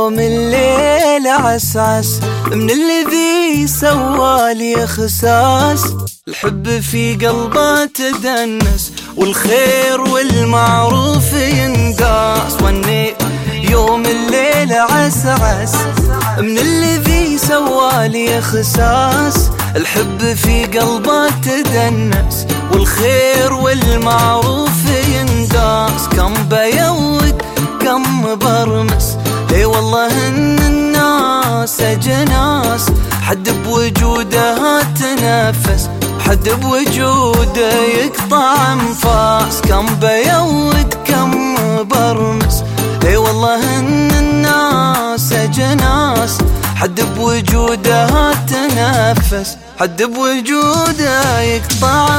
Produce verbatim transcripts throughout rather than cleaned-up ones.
يوم الليل عسعس من الذي سوالي اخساس، الحب في قلبه تدنس والخير والمعروف ينداس. وني يوم الليل عسعس من الذي سوالي اخساس، الحب في قلبه تدنس والخير والمعروف ينداس. كم بيود كم برمس، اي والله ان الناس اجناس، حد بوجودها تنفس، حد بوجوده يقطع انفاس. كم بيود كم برمس، اي والله ان الناس اجناس، حد بوجودها تنفس، حد بوجوده يقطع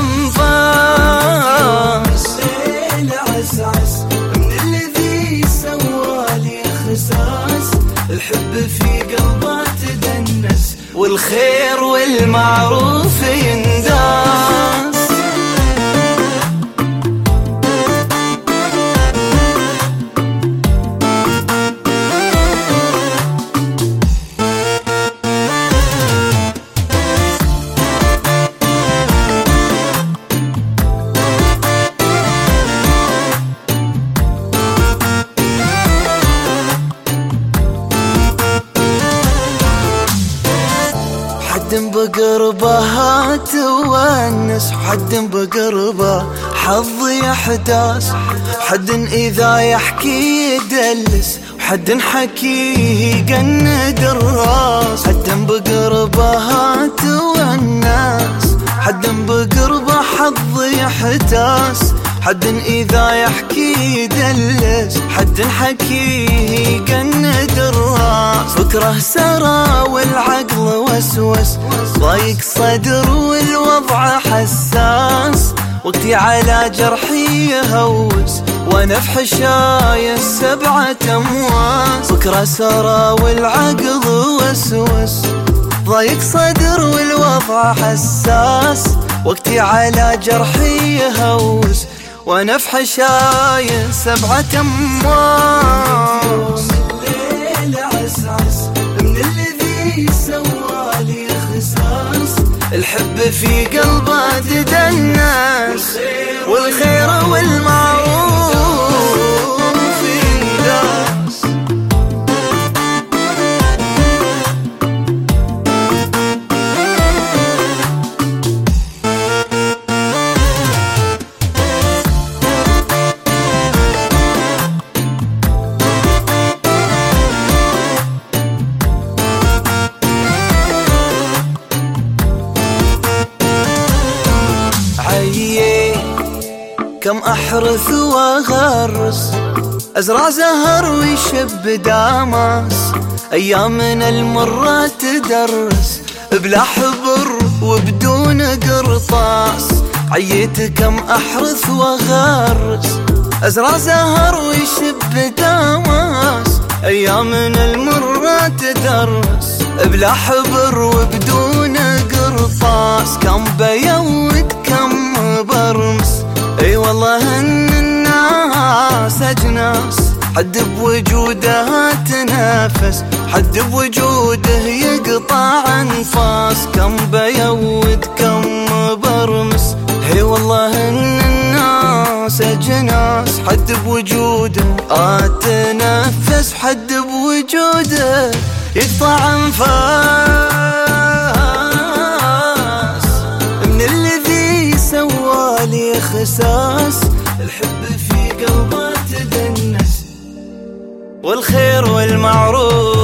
انفاس. الليل عسعس من الذي سوالي اخساس، الحب في قلبه تدنس والخير والمعروف ينداس. حد بقربها تونس، وحد بقربه حظ يحداس، حد إذا يحكي يدلس، وحد حكيه يقند الراس. حد بقربها تونس، حد بقربه حظ يحتاس، حد إذا يحكي يدلس، حد حكيه يقند الراس. فكره سرى والعقل وسوس، ضايق صدر والوضع حساس، وقتي على جرحي يهوس وانا في حشاية سبعة امواس. فكره سرى والعقل وسوس، ضايق صدر والوضع حساس، وقتي على جرحي يهوس وانا في حشاية سبعة امواس. الليل عسعس من الذي سوالي اخساس، الحب في قلبه تدنس والخير والمعروف ينداس. كم أحرث وأغرس، أزرع زهر ويشب داماس، أيامنا المرة تدرس بلا حبر وبدون قرطاس. عييت كم أحرث وأغرس، أزرع زهر ويشب داماس، أيامنا المرة تدرس بلا حبر وبدون قرطاس. كم بيود كم برمس، اي والله ان الناس اجناس، حد بوجودها تنافس، حد بوجوده يقطع انفاس. كم بيود كم برمس، اي والله ان الناس اجناس، حد بوجوده اتنفس، حد بوجوده يقطع انفاس. من الذي سوالي اخساس، الحب في قلبه تدنس والخير والمعروف